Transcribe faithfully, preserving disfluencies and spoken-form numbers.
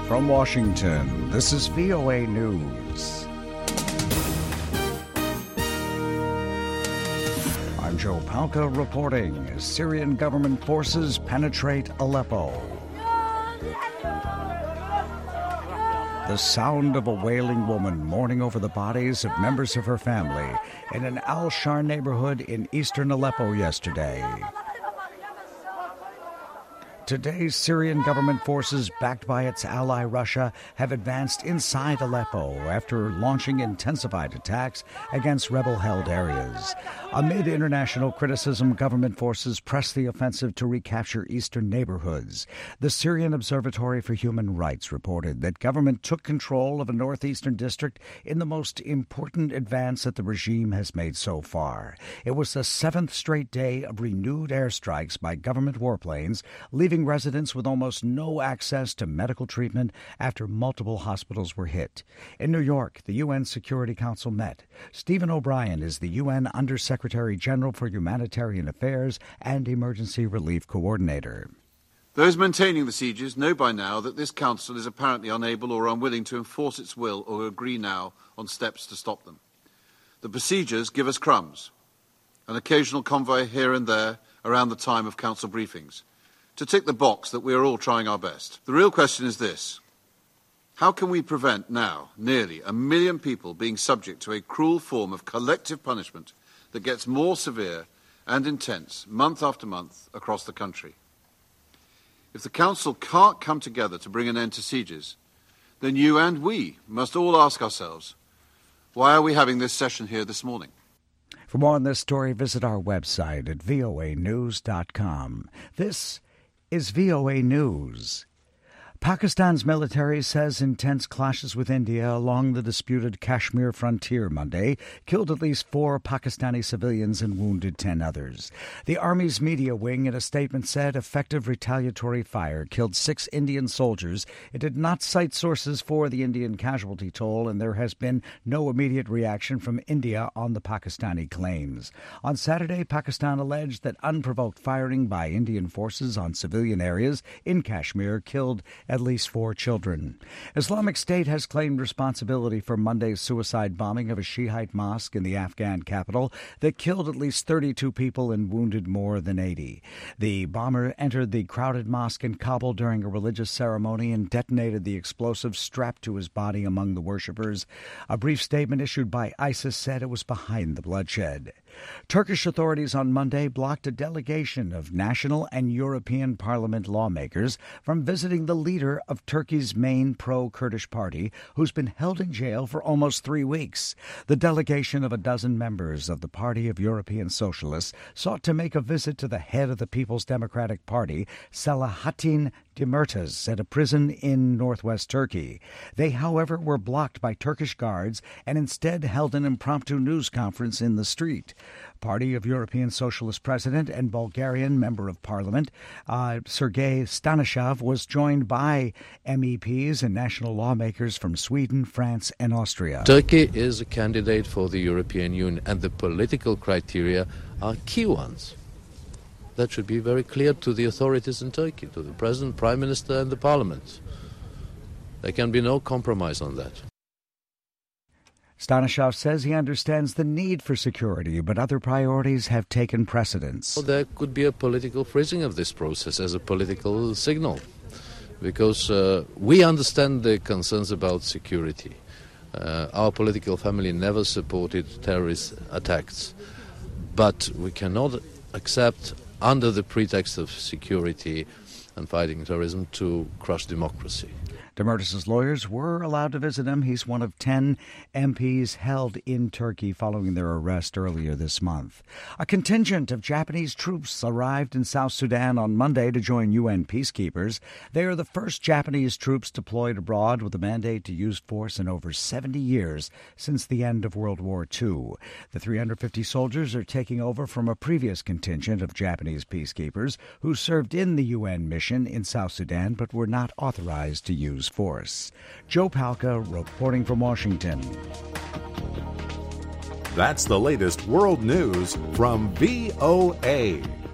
From Washington, this is V O A News. I'm Joe Palca reporting as Syrian government forces penetrate Aleppo. The sound of a wailing woman mourning over the bodies of members of her family in an Al-Shar neighborhood in eastern Aleppo yesterday. Today, Syrian government forces, backed by its ally Russia, have advanced inside Aleppo after launching intensified attacks against rebel-held areas. Amid international criticism, government forces pressed the offensive to recapture eastern neighborhoods. The Syrian Observatory for Human Rights reported that government took control of a northeastern district in the most important advance that the regime has made so far. It was the seventh straight day of renewed airstrikes by government warplanes, leaving residents with almost no access to medical treatment after multiple hospitals were hit. In New York, the U N Security Council met. Stephen O'Brien is the U N Undersecretary General for Humanitarian Affairs and Emergency Relief Coordinator. Those maintaining the sieges know by now that this council is apparently unable or unwilling to enforce its will or agree now on steps to stop them. The besiegers give us crumbs, an occasional convoy here and there around the time of council briefings, to tick the box that we are all trying our best. The real question is this: how can we prevent now nearly a million people being subject to a cruel form of collective punishment that gets more severe and intense month after month across the country? If the Council can't come together to bring an end to sieges, then you and we must all ask ourselves, why are we having this session here this morning? For more on this story, visit our website at V O A news dot com. This is V O A News. Pakistan's military says intense clashes with India along the disputed Kashmir frontier Monday killed at least four Pakistani civilians and wounded ten others. The Army's media wing in a statement said effective retaliatory fire killed six Indian soldiers. It did not cite sources for the Indian casualty toll, and there has been no immediate reaction from India on the Pakistani claims. On Saturday, Pakistan alleged that unprovoked firing by Indian forces on civilian areas in Kashmir killed at least four children. Islamic State has claimed responsibility for Monday's suicide bombing of a Shiite mosque in the Afghan capital that killed at least thirty-two people and wounded more than eighty. The bomber entered the crowded mosque in Kabul during a religious ceremony and detonated the explosive strapped to his body among the worshippers. A brief statement issued by ISIS said it was behind the bloodshed. Turkish authorities on Monday blocked a delegation of national and European Parliament lawmakers from visiting the leader of Turkey's main pro-Kurdish party, who's been held in jail for almost three weeks. The delegation of a dozen members of the Party of European Socialists sought to make a visit to the head of the People's Democratic Party, Selahattin Demirtas, at a prison in northwest Turkey. They, however, were blocked by Turkish guards and instead held an impromptu news conference in the street. Party of European Socialist President and Bulgarian Member of Parliament, uh, Sergei Stanishev, was joined by M E Ps and national lawmakers from Sweden, France, and Austria. Turkey is a candidate for the European Union, and the political criteria are key ones. That should be very clear to the authorities in Turkey, to the President, Prime Minister, and the Parliament. There can be no compromise on that. Stanishev says he understands the need for security, but other priorities have taken precedence. Well, there could be a political freezing of this process as a political signal, because uh, we understand the concerns about security. Uh, our political family never supported terrorist attacks, but we cannot accept, under the pretext of security and fighting terrorism, to crush democracy. Demirtas' lawyers were allowed to visit him. He's one of ten M Ps held in Turkey following their arrest earlier this month. A contingent of Japanese troops arrived in South Sudan on Monday to join U N peacekeepers. They are the first Japanese troops deployed abroad with a mandate to use force in over seventy years since the end of World War Two. The three hundred fifty soldiers are taking over from a previous contingent of Japanese peacekeepers who served in the U N mission in South Sudan but were not authorized to use force. Joe Palca reporting from Washington. That's the latest world news from V O A.